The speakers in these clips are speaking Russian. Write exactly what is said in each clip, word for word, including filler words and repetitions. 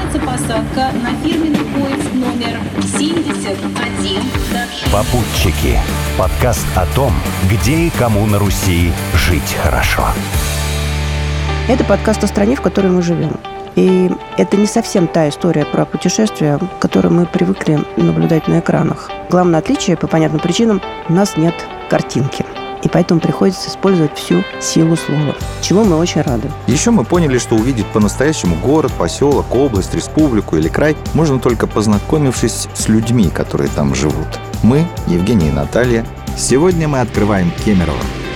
Начинается посадка на фирменный поезд номер семьдесят один. «Попутчики» – подкаст о том, где и кому на Руси жить хорошо. Это подкаст о стране, в которой мы живем. И это не совсем та история про путешествия, которую мы привыкли наблюдать на экранах. Главное отличие, по понятным причинам, у нас нет картинки. И поэтому приходится использовать всю силу слова, чему мы очень рады. Еще мы поняли, что увидеть по-настоящему город, поселок, область, республику или край можно только познакомившись с людьми, которые там живут. Мы, Евгений и Наталья, сегодня мы открываем Кемерово.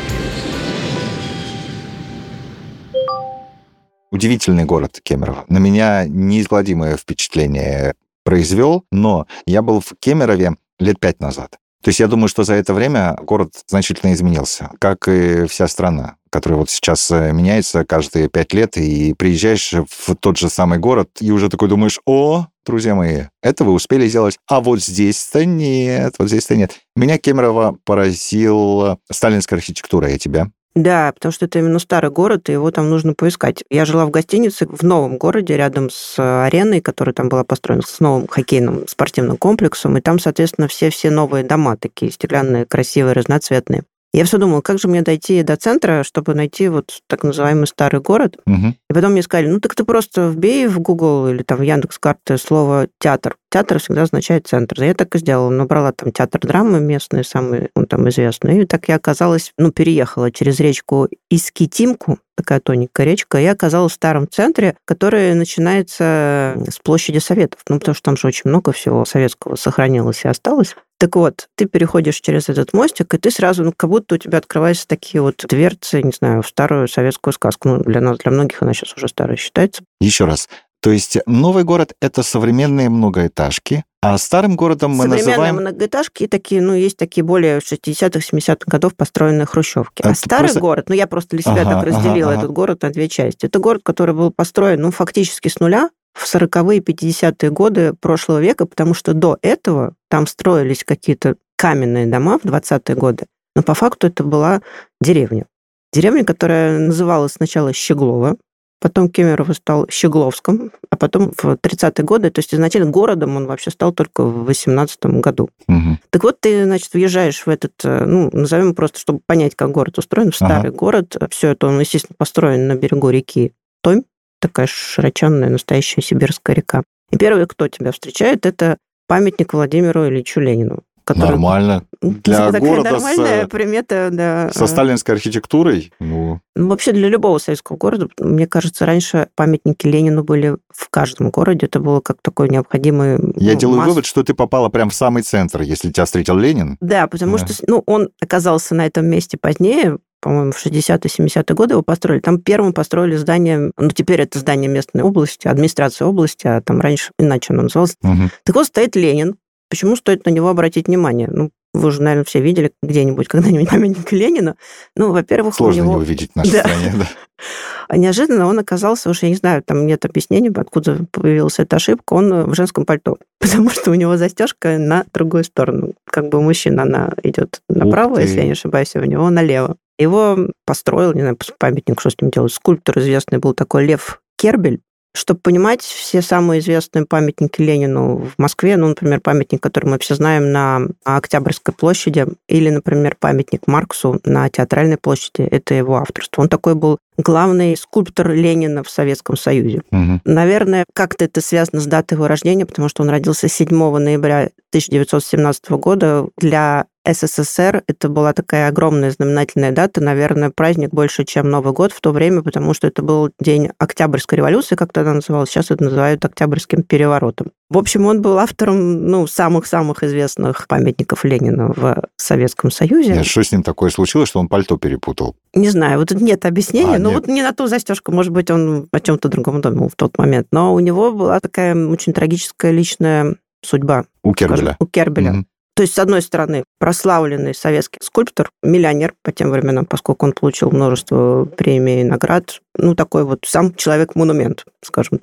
Удивительный город Кемерово. На меня неизгладимое впечатление произвел, но я был в Кемерове лет пять назад. То есть я думаю, что за это время город значительно изменился, как и вся страна, которая вот сейчас меняется каждые пять лет, и приезжаешь в тот же самый город, и уже такой думаешь: о, друзья мои, это вы успели сделать, а вот здесь-то нет, вот здесь-то нет. Меня Кемерово поразил сталинская архитектура, и тебя? Да, потому что это именно старый город, и его там нужно поискать. Я жила в гостинице в новом городе, рядом с ареной, которая там была построена, с новым хоккейным спортивным комплексом, и там, соответственно, все-все новые дома такие стеклянные, красивые, разноцветные. Я все думала, как же мне дойти до центра, чтобы найти вот так называемый старый город. Угу. И потом мне сказали: ну так ты просто вбей в Google или там в Яндекс.Карты слово «театр». Театр всегда означает центр. Я так и сделала. Набрала там театр драмы местный, самый, ну, там известный. И так я оказалась, ну, переехала через речку Искитимку, такая тоненькая речка, и оказалась в старом центре, который начинается с площади Советов. Ну, потому что там же очень много всего советского сохранилось и осталось. Так вот, ты переходишь через этот мостик, и ты сразу, ну, как будто у тебя открываются такие вот дверцы, не знаю, в старую советскую сказку. Ну, для нас, для многих она сейчас уже старая считается. Еще раз. То есть новый город – это современные многоэтажки, а старым городом мы Современные называем... Современные многоэтажки такие, ну, есть такие более шестидесятых, семидесятых годов построенные хрущевки. А Это старый просто... город, ну, я просто для себя ага, так разделила ага, этот город на две части. Это город, который был построен, ну, фактически с нуля в сороковые, пятидесятые годы прошлого века, потому что до этого там строились какие-то каменные дома в двадцатые годы, но по факту это была деревня. Деревня, которая называлась сначала Щеглово, потом Кемерово стал Щегловском, а потом в тридцатые годы, то есть изначально городом он вообще стал только в восемнадцатом году. Угу. Так вот, ты, значит, въезжаешь в этот, ну, назовем просто, чтобы понять, как город устроен, в старый ага. город. Все это, он, естественно, построен на берегу реки Томь, такая широченная, настоящая сибирская река. И первый, кто тебя встречает, это памятник Владимиру Ильичу Ленину. Который... Нормально. Для такая города нормальная с... примета, да. со сталинской архитектурой. Ну... ну, вообще для любого советского города, мне кажется, раньше памятники Ленину были в каждом городе. Это было как такой необходимый... Я ну, делаю масс... вывод, что ты попала прямо в самый центр, если тебя встретил Ленин. Да, потому да. что ну, он оказался на этом месте позднее, по-моему, в шестидесятые, семидесятые годы его построили. Там первым построили здание, ну, теперь это здание местной области, администрации области, а там раньше иначе оно называлось. Угу. Так вот, стоит Ленин. Почему стоит на него обратить внимание? Ну, вы уже, наверное, все видели где-нибудь когда-нибудь памятник Ленина. Ну, во-первых, сложно у него... его видеть в нашей да. стране, да. А неожиданно он оказался, уж я не знаю, там нет объяснений, откуда появилась эта ошибка, он в женском пальто, потому что у него застежка на другую сторону. Как бы у мужчин она идет направо, если я не ошибаюсь, а у него налево. Его построил, не знаю, памятник, что с ним делать, скульптор известный был такой Лев Кербель. Чтобы понимать, все самые известные памятники Ленину в Москве, ну, например, памятник, который мы все знаем на Октябрьской площади, или, например, памятник Марксу на Театральной площади, это его авторство. Он такой был главный скульптор Ленина в Советском Союзе. Угу. Наверное, как-то это связано с датой его рождения, потому что он родился седьмого ноября тысяча девятьсот семнадцатого года. Для СССР это была такая огромная знаменательная дата, наверное, праздник больше, чем Новый год в то время, потому что это был день Октябрьской революции, как тогда называлась, сейчас это называют Октябрьским переворотом. В общем, он был автором, ну, самых-самых известных памятников Ленина в Советском Союзе. Нет, что с ним такое случилось, что он пальто перепутал? Не знаю, вот нет объяснения, а, но нет. вот не на ту застежку, может быть, он о чем-то другом думал в тот момент, но у него была такая очень трагическая личная судьба. У Кербеля. Скажем, у Кербеля. Mm-hmm. То есть, с одной стороны, прославленный советский скульптор, миллионер по тем временам, поскольку он получил множество премий и наград, ну, такой вот сам человек-монумент, скажем так.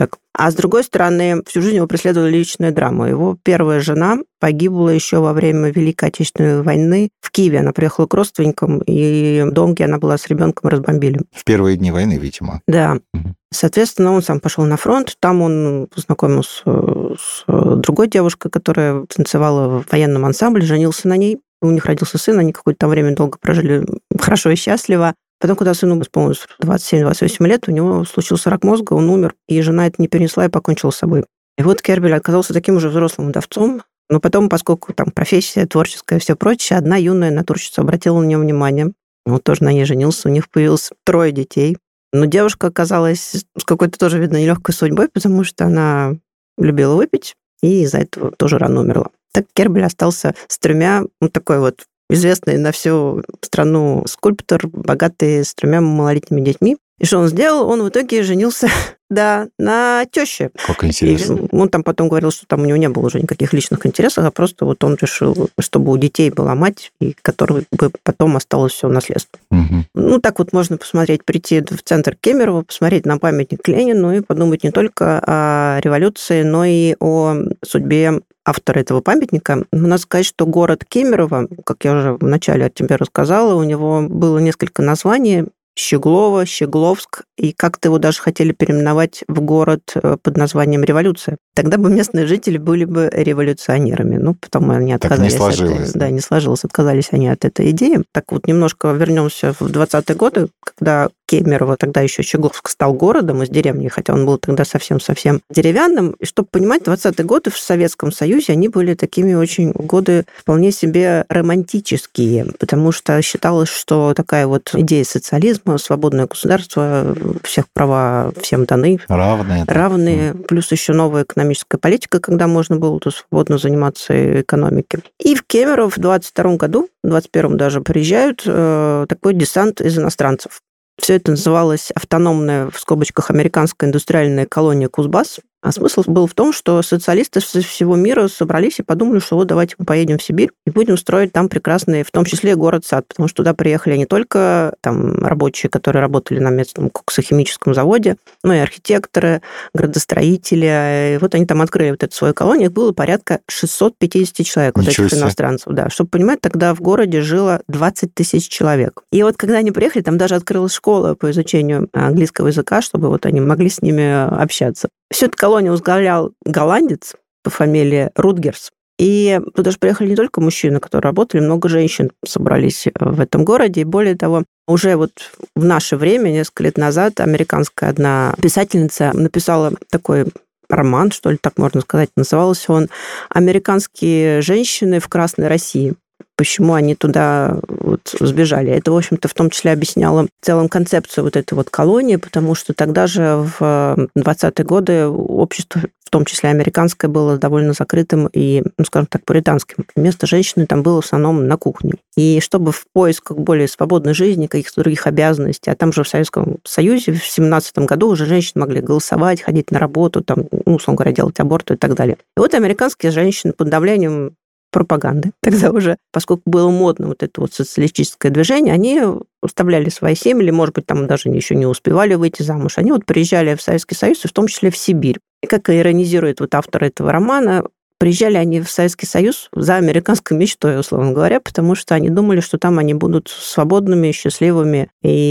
А с другой стороны, всю жизнь его преследовала личная драма. Его первая жена погибла еще во время Великой Отечественной войны в Киеве. Она приехала к родственникам, и дом, где она была с ребенком, разбомбили. В первые дни войны, видимо. Да. Угу. Соответственно, он сам пошел на фронт. Там он познакомился с другой девушкой, которая танцевала в военном ансамбле, женился на ней. У них родился сын, они какое-то там время долго прожили хорошо и счастливо. Потом, когда сыну исполнилось двадцать семь - двадцать восемь лет, у него случился рак мозга, он умер, и жена это не перенесла и покончила с собой. И вот Кербель оказался таким уже взрослым вдовцом, но потом, поскольку там профессия творческая и все прочее, одна юная натурщица обратила на него внимание. Он тоже на ней женился, у них появилось трое детей. Но девушка оказалась с какой-то тоже, видно, нелегкой судьбой, потому что она любила выпить и из-за этого тоже рано умерла. Так Кербель остался с тремя, ну, такой вот известный на всю страну скульптор, богатый, с тремя малолетними детьми. И что он сделал? Он в итоге женился, да, на тёще. Как интересно. И он там потом говорил, что там у него не было уже никаких личных интересов, а просто вот он решил, чтобы у детей была мать, и которой бы потом осталось все наследство. Угу. Ну, так вот можно посмотреть, прийти в центр Кемерово, посмотреть на памятник Ленину и подумать не только о революции, но и о судьбе автора этого памятника. Надо сказать, что город Кемерово, как я уже вначале от тебя рассказала, у него было несколько названий. Щеглово, Щегловск, и как-то его даже хотели переименовать в город под названием Революция. Тогда бы местные жители были бы революционерами. Ну, потом они отказались. Так не сложилось. От, да, не сложилось. Отказались они от этой идеи. Так вот, немножко вернемся в двадцатые годы, когда Кемерово, тогда еще Щегловск, стал городом из деревни, хотя он был тогда совсем-совсем деревянным. И чтобы понимать, двадцатые годы в Советском Союзе, они были такими очень годы вполне себе романтические, потому что считалось, что такая вот идея социализма, свободное государство, всех права всем даны. Равные. Равные. Mm. Плюс еще новая экономическая политика, когда можно было тут свободно заниматься экономикой. И в Кемерово в двадцать втором году, в двадцать первом даже, приезжают э, такой десант из иностранцев. Все это называлось автономная, в скобочках, американская индустриальная колония Кузбасс. А смысл был в том, что социалисты со всего мира собрались и подумали, что вот давайте мы поедем в Сибирь и будем строить там прекрасный, в том числе, город-сад, потому что туда приехали не только там рабочие, которые работали на местном коксохимическом заводе, но и архитекторы, градостроители. И вот они там открыли вот эту свою колонию, их было порядка шестьсот пятьдесят человек, вот Ничего этих себе. Иностранцев. Да. Чтобы понимать, тогда в городе жило двадцать тысяч человек. И вот когда они приехали, там даже открылась школа по изучению английского языка, чтобы вот они могли с ними общаться. Всю эту колонию возглавлял голландец по фамилии Рутгерс. И туда же приехали не только мужчины, которые работали, много женщин собрались в этом городе. И более того, уже вот в наше время, несколько лет назад, американская одна писательница написала такой роман, что ли, так можно сказать. Назывался он «Американские женщины в Красной России». Почему они туда вот сбежали. Это, в общем-то, в том числе объясняло в целом концепцию вот этой вот колонии, потому что тогда же в двадцатые годы общество, в том числе американское, было довольно закрытым и, ну, скажем так, пуританским. Место женщины там было в основном на кухне. И чтобы в поисках более свободной жизни, каких-то других обязанностей, а там же в Советском Союзе в семнадцатом году уже женщины могли голосовать, ходить на работу, там, ну, условно говоря, делать аборты и так далее. И вот американские женщины под давлением пропаганды. Тогда уже, поскольку было модно вот это вот социалистическое движение, они оставляли свои семьи, или, может быть, там даже еще не успевали выйти замуж. Они вот приезжали в Советский Союз, и в том числе в Сибирь. И как иронизирует вот автор этого романа, приезжали они в Советский Союз за американской мечтой, условно говоря, потому что они думали, что там они будут свободными, счастливыми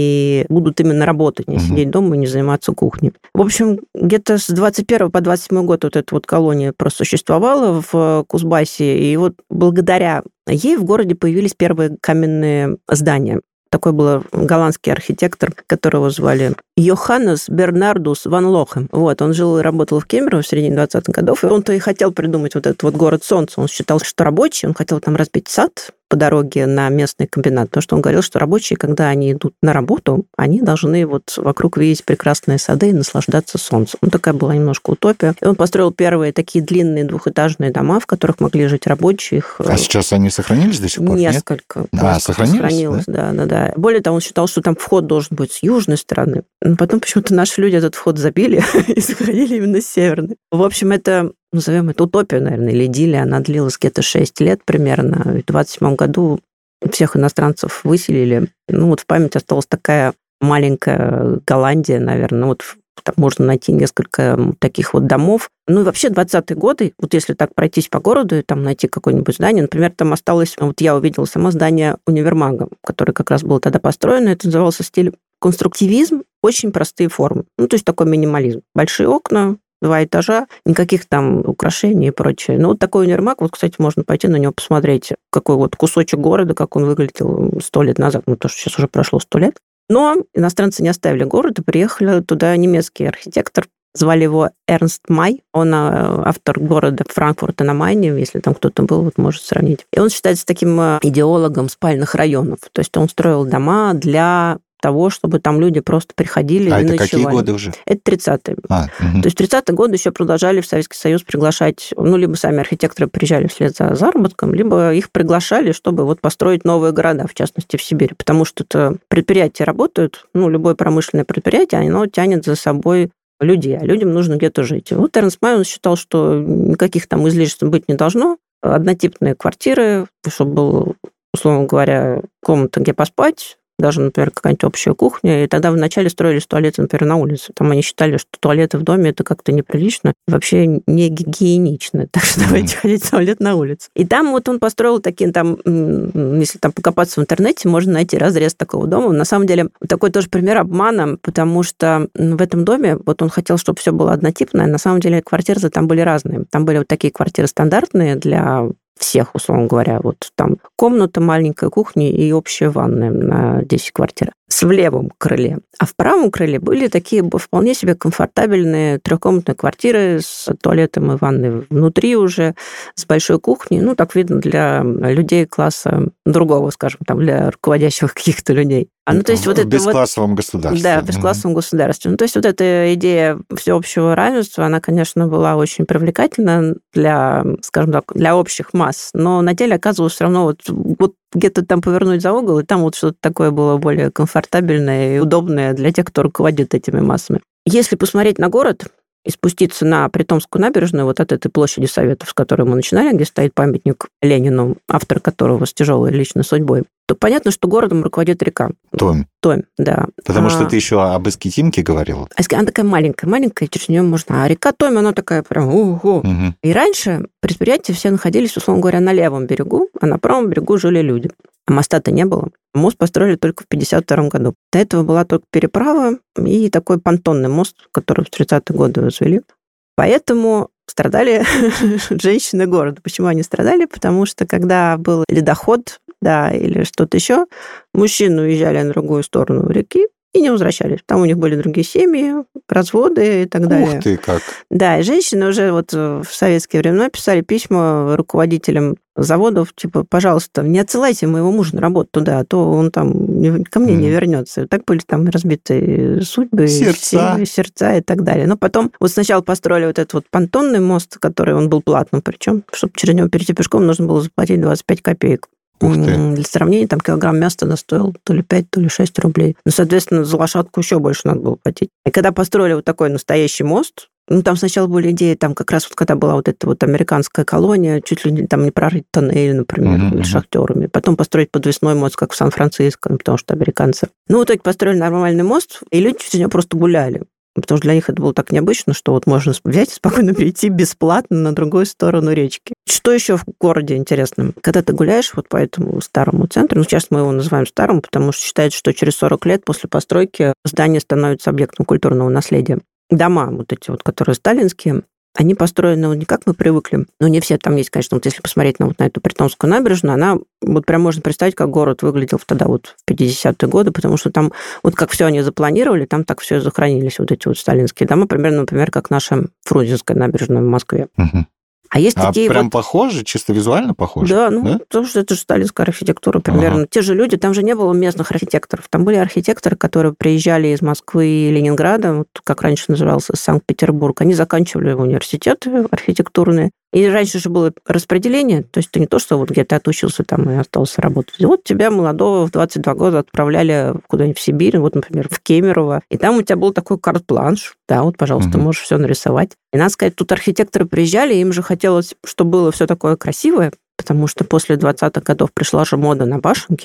и будут именно работать, не сидеть дома и не заниматься кухней. В общем, где-то с двадцать первого по двадцать седьмой год вот эта вот колония просуществовала в Кузбассе, и вот благодаря ей в городе появились первые каменные здания. Такой был голландский архитектор, которого звали Йоханнес Бернардус ван Лохем. Вот, он жил и работал в Кемерово в середине двадцатых годов, и он-то и хотел придумать вот этот вот город солнца. Он считал, что рабочие, он хотел там разбить сад по дороге на местный комбинат, потому что он говорил, что рабочие, когда они идут на работу, они должны вот вокруг видеть прекрасные сады и наслаждаться солнцем. Ну, такая была немножко утопия. И он построил первые такие длинные двухэтажные дома, в которых могли жить рабочие. А сейчас они сохранились до сих пор? Несколько. Нет? А, сохранились? Сохранилось, да? да, да, да. Более того, он считал, что там вход должен быть с южной стороны. Но потом почему-то наши люди этот вход забили и сохранили именно с северной. В общем, это, назовем это утопия, наверное, или идиллия. Она длилась где-то шесть лет примерно. В двадцать седьмом году всех иностранцев выселили. Ну, вот в память осталась такая маленькая Голландия, наверное. Вот там можно найти несколько таких вот домов. Ну и вообще двадцатые годы, вот если так пройтись по городу и там найти какое-нибудь здание, например, там осталось, вот я увидела само здание универмага, которое как раз было тогда построено, это назывался стиль конструктивизм, очень простые формы. Ну, то есть такой минимализм. Большие окна, два этажа, никаких там украшений и прочее. Ну, вот такой универмаг, вот, кстати, можно пойти на него посмотреть, какой вот кусочек города, как он выглядел сто лет назад, ну, то, что сейчас уже прошло сто лет. Но иностранцы не оставили город, и приехали туда немецкий архитектор, звали его Эрнст Май, он автор города Франкфурта на Майне, если там кто-то был, вот может сравнить. И он считается таким идеологом спальных районов, то есть он строил дома для того, чтобы там люди просто приходили а и это ночевали. Какие годы уже? Это тридцатые. А, угу. То есть тридцатые годы еще продолжали в Советский Союз приглашать, ну, либо сами архитекторы приезжали вслед за заработком, либо их приглашали, чтобы вот построить новые города, в частности, в Сибири, потому что это предприятия работают, ну, любое промышленное предприятие, оно тянет за собой людей, а людям нужно где-то жить. И вот Эрнст Май, он считал, что никаких там излишеств быть не должно, однотипные квартиры, чтобы был, условно говоря, комната, где поспать, даже, например, какая-нибудь общая кухня. И тогда вначале строились туалеты, например, на улице. Там они считали, что туалеты в доме – это как-то неприлично, вообще не гигиенично. Так что давайте ходить в туалет на улице. И там вот он построил такие, там, если там покопаться в интернете, можно найти разрез такого дома. На самом деле, такой тоже пример обмана, потому что в этом доме вот он хотел, чтобы все было однотипное. На самом деле квартиры там были разные. Там были вот такие квартиры стандартные для всех, условно говоря. Вот там комната, маленькая кухня и общая ванная на десять квартир. В левом крыле. А в правом крыле были такие вполне себе комфортабельные трехкомнатные квартиры с туалетом и ванной внутри уже, с большой кухней. Ну, так видно, для людей класса другого, скажем, там, для руководящих каких-то людей. А, ну, то есть, в вот это бесклассовом вот, государстве. Да, в бесклассовом mm-hmm. государстве. Ну, то есть вот эта идея всеобщего равенства, она, конечно, была очень привлекательна для, скажем так, для общих масс, но на деле оказывалось все равно вот, вот где-то там повернуть за угол, и там вот что-то такое было более комфортабельное и удобное для тех, кто руководит этими массами. Если посмотреть на город и спуститься на Притомскую набережную, вот от этой площади Советов, с которой мы начинали, где стоит памятник Ленину, автор которого с тяжелой личной судьбой, то понятно, что городом руководит река. Томь. Томь, да. Потому а... что ты еще об Искитимке говорила. Она такая маленькая, маленькая, через нее можно... А река Томь, она такая прям... Ого. Угу. И раньше предприятия все находились, условно говоря, на левом берегу, а на правом берегу жили люди. А моста-то не было. Мост построили только в пятьдесят втором году. До этого была только переправа и такой понтонный мост, который в тридцатые годы возвели. Поэтому страдали женщины города. Почему они страдали? Потому что когда был ледоход, да, или что-то еще, мужчины уезжали на другую сторону реки и не возвращались. Там у них были другие семьи, разводы и так далее. Ух ты, как! Да, и женщины уже вот в советские времена писали письма руководителям заводов, типа, пожалуйста, не отсылайте моего мужа на работу туда, а то он там ко мне mm. не вернется. Так были там разбитые судьбы, сердца. Семьи, сердца и так далее. Но потом вот сначала построили вот этот вот понтонный мост, который он был платным, причем, чтобы через него перейти пешком, нужно было заплатить двадцать пять копеек. Для сравнения, там килограмм мяса стоил то ли пять, то ли шесть рублей. Ну, соответственно, за лошадку еще больше надо было платить. И когда построили вот такой настоящий мост, ну, там сначала были идеи, там как раз вот когда была вот эта вот американская колония, чуть ли там не прорыть тоннель, например, mm-hmm. шахтерами. Потом построить подвесной мост, как в Сан-Франциско, потому что американцы. Ну, в итоге построили нормальный мост, и люди через него просто гуляли. Потому что для них это было так необычно, что вот можно взять и спокойно перейти бесплатно на другую сторону речки. Что еще в городе интересно? Когда ты гуляешь вот по этому старому центру, ну, сейчас мы его называем старым, потому что считается, что через сорок лет после постройки здание становится объектом культурного наследия. Дома вот эти вот, которые сталинские, они построены вот не как мы привыкли, но не все там есть, конечно, вот если посмотреть на, вот на эту Притомскую набережную, она вот прям можно представить, как город выглядел тогда вот в пятидесятые годы, потому что там вот как все они запланировали, там так все и сохранились, вот эти вот сталинские дома, примерно, например, как наша Фрунзенская набережная в Москве. Угу. А есть а такие прям вот... похожи, чисто визуально похожи? Да, ну, да? потому что это же сталинская архитектура примерно. Ага. Те же люди, там же не было местных архитекторов. Там были архитекторы, которые приезжали из Москвы и Ленинграда, вот как раньше назывался Санкт-Петербург. Они заканчивали университеты архитектурные. И раньше же было распределение, то есть это не то, что вот где-то отучился там и остался работать. И вот тебя, молодого, в двадцать два года отправляли куда-нибудь в Сибирь, вот, например, в Кемерово, и там у тебя был такой карт-бланш, да, вот, пожалуйста, угу. можешь все нарисовать. И, надо сказать, тут архитекторы приезжали, им же хотелось, чтобы было все такое красивое, потому что после двадцатых годов пришла же мода на башенки,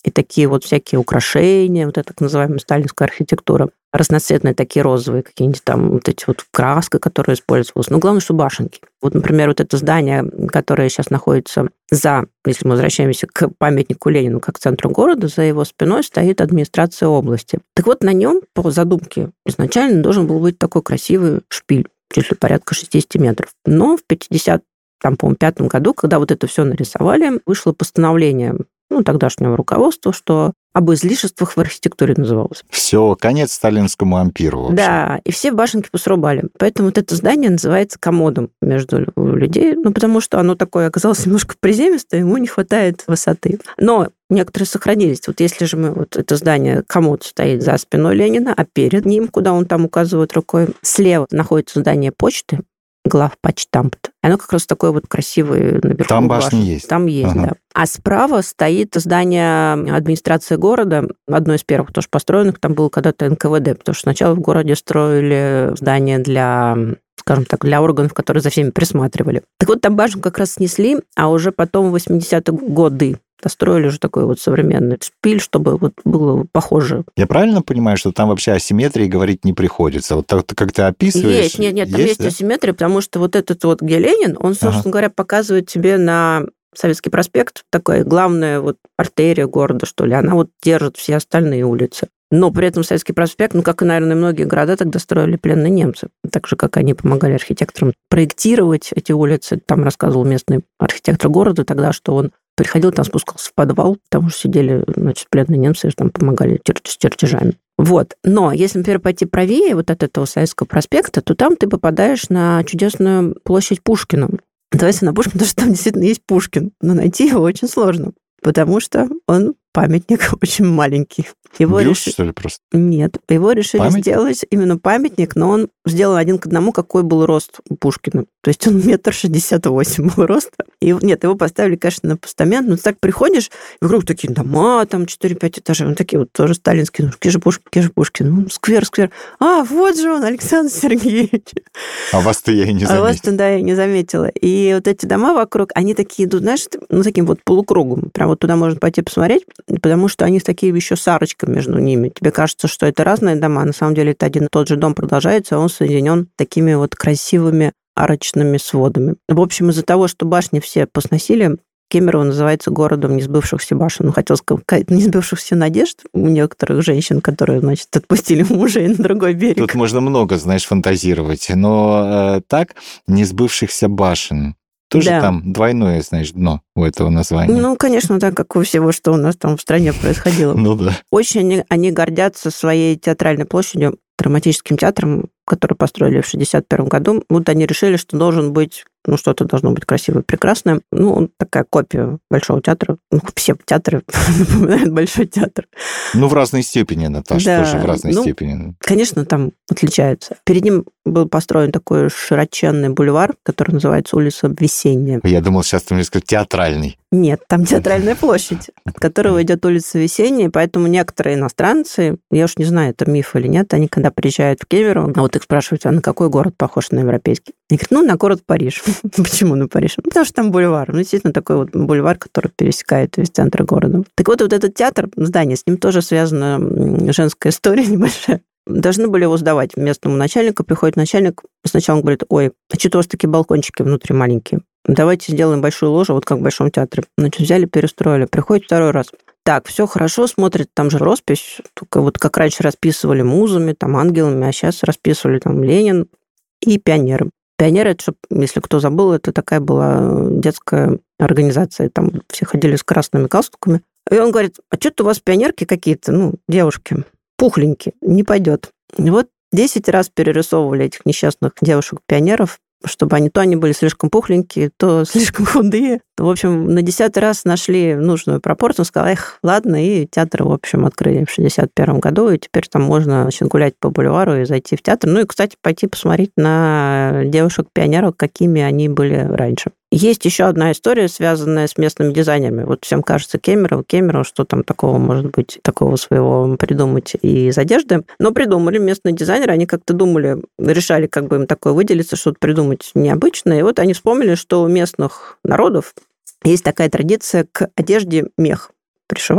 и такие вот всякие украшения, вот эта так называемая сталинская архитектура, разноцветные такие розовые какие-нибудь там вот эти вот краски, которые использовалась. Но главное, что башенки. Вот, например, вот это здание, которое сейчас находится за, если мы возвращаемся к памятнику Ленину, как центру города, за его спиной стоит администрация области. Так вот, на нем, по задумке, изначально должен был быть такой красивый шпиль, чуть ли порядка шестьдесят метров. Но в пятидесятом, там, по-моему, пятом году, когда вот это все нарисовали, вышло постановление ну, тогдашнего руководства, что об излишествах в архитектуре называлось. Все, конец сталинскому ампиру. Да, и все башенки посрубали. Поэтому вот это здание называется комодом между людей, ну, потому что оно такое оказалось немножко приземистое, ему не хватает высоты. Но некоторые сохранились. Вот если же мы... Вот это здание, комод стоит за спиной Ленина, а перед ним, куда он там указывает рукой, слева находится здание почты, главпочтамт. Оно как раз такое вот красивое наверху. Там башни башни есть. Там есть, ага. Да. А справа стоит здание администрации города, одно из первых тоже построенных. Там было когда-то эн ка вэ дэ, потому что сначала в городе строили здание для, скажем так, для органов, которые за всеми присматривали. Так вот, там башню как раз снесли, а уже потом в восьмидесятые годы достроили уже такой вот современный шпиль, чтобы вот было похоже. Я правильно понимаю, что там вообще о симметрии говорить не приходится? Вот так, как ты описываешь... Есть, нет, нет, там есть, есть да? асимметрия, потому что вот этот вот где Ленин, он, собственно ага. говоря, показывает тебе на Советский проспект, такая главная вот артерия города, что ли, она вот держит все остальные улицы. Но при этом Советский проспект, ну, как и, наверное, многие города тогда строили пленные немцы. Так же, как они помогали архитекторам проектировать эти улицы. Там рассказывал местный архитектор города тогда, что он приходил, там спускался в подвал, потому что сидели, значит, пленные немцы, и там помогали с чертежами. Вот. Но если, например, пойти правее вот от этого Советского проспекта, то там ты попадаешь на чудесную площадь Пушкина. Называется на Пушкина, потому что там действительно есть Пушкин, но найти его очень сложно, потому что он памятник очень маленький. Его Бюст, решили... что ли, просто? Нет, его решили Памятник? сделать именно памятник, но он сделан один к одному, какой был рост у Пушкина. То есть он метр шестьдесят восемь был роста. И нет, его поставили, конечно, на постамент, но ты так приходишь, и вокруг такие дома, там четыре-пять этажей, вот такие вот тоже сталинские, ну, где же Пушкин, где же Пушкин? Ну, сквер, сквер. А, вот же он, Александр Сергеевич. А вас-то я и не заметила. А вас-то, да, я не заметила. И вот эти дома вокруг, они такие идут, знаешь, ну, таким вот полукругом. Прям вот туда можно пойти посмотреть, потому что они такие еще с арочками между ними. Тебе кажется, что это разные дома, а на самом деле это один и тот же дом продолжается, а он соединен такими вот красивыми арочными сводами. В общем, из-за того, что башни все посносили, Кемерово называется городом несбывшихся башен. Ну, хотел сказать, несбывшихся надежд у некоторых женщин, которые, значит, отпустили мужей на другой берег. Тут можно много, знаешь, фантазировать. Но э, так, несбывшихся башен. Тоже да. Там двойное, значит, дно у этого названия. Ну, конечно, так, как у всего, что у нас там в стране происходило. Ну да. Очень они, они гордятся своей театральной площадью, драматическим театром, который построили в шестьдесят первом году. Вот они решили, что должен быть, ну, что-то должно быть красивое, прекрасное. Ну, такая копия Большого театра. Ну, все театры напоминают Большой театр. Ну, в разной степени, Наташа, да. тоже в разной ну, степени. Конечно, там отличается. Перед ним был построен такой широченный бульвар, который называется улица Весенняя. Я думал, сейчас ты мне скажешь театральный. Нет, там театральная площадь, от которой идет улица Весенняя, поэтому некоторые иностранцы, я уж не знаю, это миф или нет, они когда приезжают в Кемерово, а вот их спрашивают, а на какой город похож на европейский? Они говорят, ну, на город Париж. Почему на Париж? Ну, потому что там бульвар. Ну, действительно, такой вот бульвар, который пересекает весь центр города. Так вот, вот этот театр, здание, с ним тоже связана женская история небольшая. Должны были его сдавать местному начальнику. Приходит начальник, сначала он говорит, ой, а что у вас такие балкончики внутри маленькие? Давайте сделаем большую ложу, вот как в Большом театре. Значит, взяли, перестроили. Приходит второй раз. Так, все хорошо, смотрит, там же роспись. Только вот как раньше расписывали музами, там, ангелами, а сейчас расписывали там Ленин и пионеры. Пионеры, это, если кто забыл, это такая была детская организация. Там все ходили с красными галстуками. И он говорит, а что-то у вас пионерки какие-то, ну, девушки, пухленькие, не пойдет. И вот десять раз перерисовывали этих несчастных девушек-пионеров, чтобы они то они были слишком пухленькие, то слишком худые. В общем, на десятый раз нашли нужную пропорцию, сказали, эх, ладно, и театр, в общем, открыли в шестьдесят первом году, и теперь там можно, значит, гулять по бульвару и зайти в театр. Ну и, кстати, пойти посмотреть на девушек-пионеров, какими они были раньше. Есть еще одна история, связанная с местными дизайнерами. Вот всем кажется, Кемерово, Кемерово, что там такого может быть, такого своего придумать и из одежды. Но придумали местные дизайнеры, они как-то думали, решали, как бы им такое выделиться, что-то придумать необычное. И вот они вспомнили, что у местных народов есть такая традиция к одежде мех пришивать.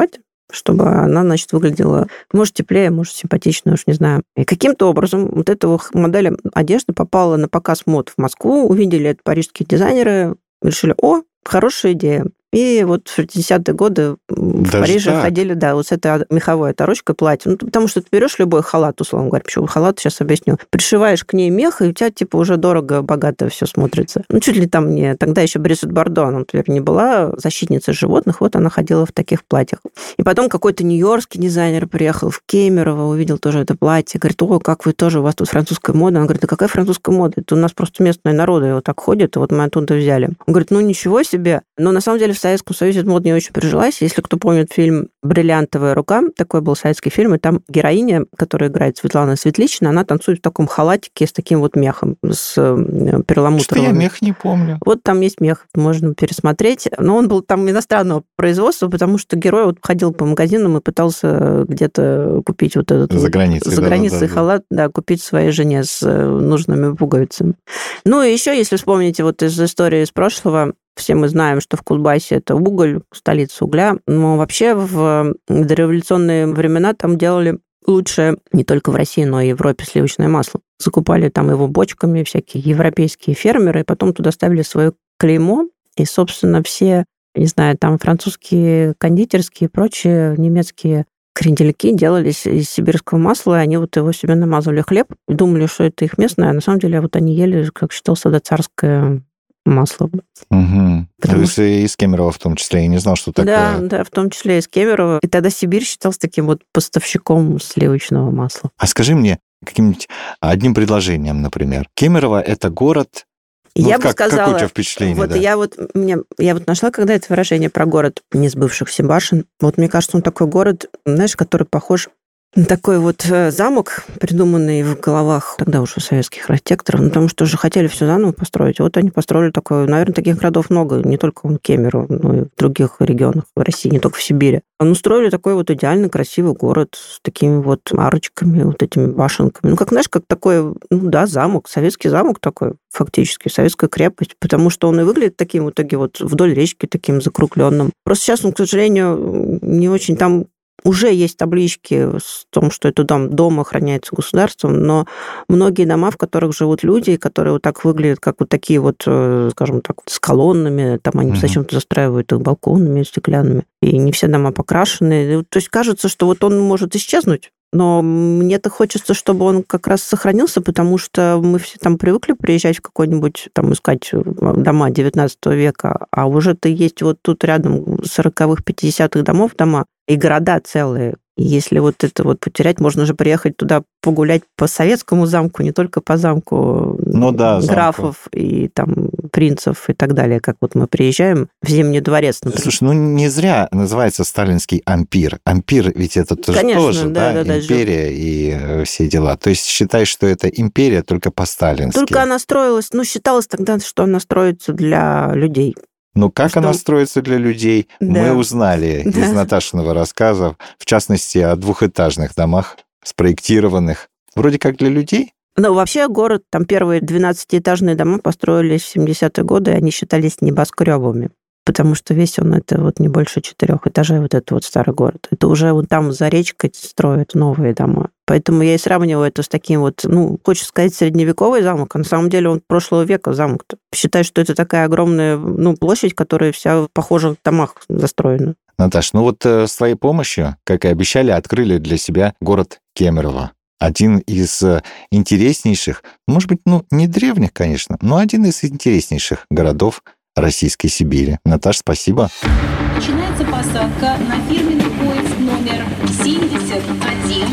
чтобы она, значит, выглядела, может, теплее, может, симпатичнее, уж не знаю. И каким-то образом вот эта вот модель одежды попала на показ мод в Москву, увидели это парижские дизайнеры, решили, о, хорошая идея. И вот в шестидесятые годы в Даже Париже так? ходили, да, вот с этой меховой оторочкой платье. Ну, потому что ты берешь любой халат, условно говоря, почему халат, сейчас объясню, пришиваешь к ней мех, и у тебя, типа, уже дорого, богато все смотрится. Ну, чуть ли там не... Тогда еще Брисет Бардо, она, например, не была защитницей животных, вот она ходила в таких платьях. И потом какой-то нью-йоркский дизайнер приехал в Кемерово, увидел тоже это платье, говорит, о, как вы тоже, у вас тут французская мода. Она говорит, да какая французская мода? Это у нас просто местные народы вот так ходят, и вот мы оттуда взяли. Он говорит, ну, ничего себе. Но на самом деле в Советском Союзе эта мода не очень прижилась. Если кто помнит фильм «Бриллиантовая рука», такой был советский фильм, и там героиня, которая играет Светлана Светлична, она танцует в таком халатике с таким вот мехом, с перламутровым. Что я мех не помню. Вот там есть мех, можно пересмотреть. Но он был там иностранного производства, потому что герой вот ходил по магазинам и пытался где-то купить вот этот... За границей. За да, границей да, да, халат, да, купить своей жене с нужными пуговицами. Ну и еще, если вспомните вот из истории из прошлого, все мы знаем, что в Кузбассе это уголь, столица угля, но вообще в дореволюционные времена там делали лучшее не только в России, но и в Европе сливочное масло. Закупали там его бочками всякие европейские фермеры, и потом туда ставили свое клеймо, и, собственно, все, не знаю, там французские кондитерские и прочие немецкие крендельки делались из сибирского масла, и они вот его себе намазывали хлеб, и думали, что это их местное, а на самом деле вот они ели, как считался, да, царское масло. Угу. Потому То есть из Кемерово в том числе. Я не знал, что такое. Да, да, в том числе из Кемерово. И тогда Сибирь считался таким вот поставщиком сливочного масла. А скажи мне каким-нибудь одним предложением, например. Кемерово – это город... Ну, я как, бы сказала... Какое у тебя впечатление? Вот да? я вот, мне, я вот нашла когда это выражение про город не сбывшихся башен. Вот мне кажется, он такой город, знаешь, который похож такой вот замок, придуманный в головах тогда уже советских архитекторов, ну, потому что уже хотели все заново построить. Вот они построили такой... Наверное, таких городов много, не только в Кемерово, но и в других регионах в России, не только в Сибири. Они устроили такой вот идеально красивый город с такими вот арочками, вот этими башенками. Ну, как, знаешь, как такой, ну да, замок, советский замок такой, фактически, советская крепость, потому что он и выглядит таким в итоге вот вдоль речки, таким закругленным. Просто сейчас он, к сожалению, не очень там... Уже есть таблички о том, что этот дом, дом охраняется государством, но многие дома, в которых живут люди, которые вот так выглядят, как вот такие вот, скажем так, с колоннами, там они mm-hmm. зачем-то застраивают их балконами стеклянными, и не все дома покрашены. То есть кажется, что вот он может исчезнуть, но мне-то хочется, чтобы он как раз сохранился, потому что мы все там привыкли приезжать в какой-нибудь, там, искать дома девятнадцатого века, а уже-то есть вот тут рядом сороковых, пятидесятых домов дома, и города целые. И если вот это вот потерять, можно же приехать туда погулять по советскому замку, не только по замку ну, да, графов замку. И там принцев и так далее, как вот мы приезжаем в Зимний дворец, например. Слушай, ну не зря называется сталинский ампир. Ампир ведь это Конечно, тоже, да, да, да, империя да. и все дела. То есть считай, что это империя только по-сталински. Только она строилась, ну считалось тогда, что она строится для людей. Ну, как что... она строится для людей, да. мы узнали да. из Наташиного рассказа, в частности, о двухэтажных домах, спроектированных вроде как для людей. Ну, вообще город, там первые двенадцатиэтажные дома построились в семидесятые годы, и они считались небоскребами, потому что весь он, это вот не больше четырех этажей, вот этот вот старый город. Это уже вот там за речкой строят новые дома. Поэтому я и сравниваю это с таким вот, ну, хочется сказать, средневековый замок, а на самом деле он прошлого века замок-то. Считай, что это такая огромная, ну, площадь, которая вся в похожих домах застроена. Наташ, ну вот с твоей помощью, как и обещали, открыли для себя город Кемерово. Один из интереснейших, может быть, ну, не древних, конечно, но один из интереснейших городов Российской Сибири. Наташ, спасибо. Начинается посадка на фирменный поезд номер семьдесят один.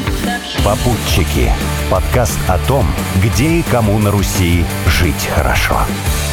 Попутчики. Подкаст о том, где и кому на Руси жить хорошо.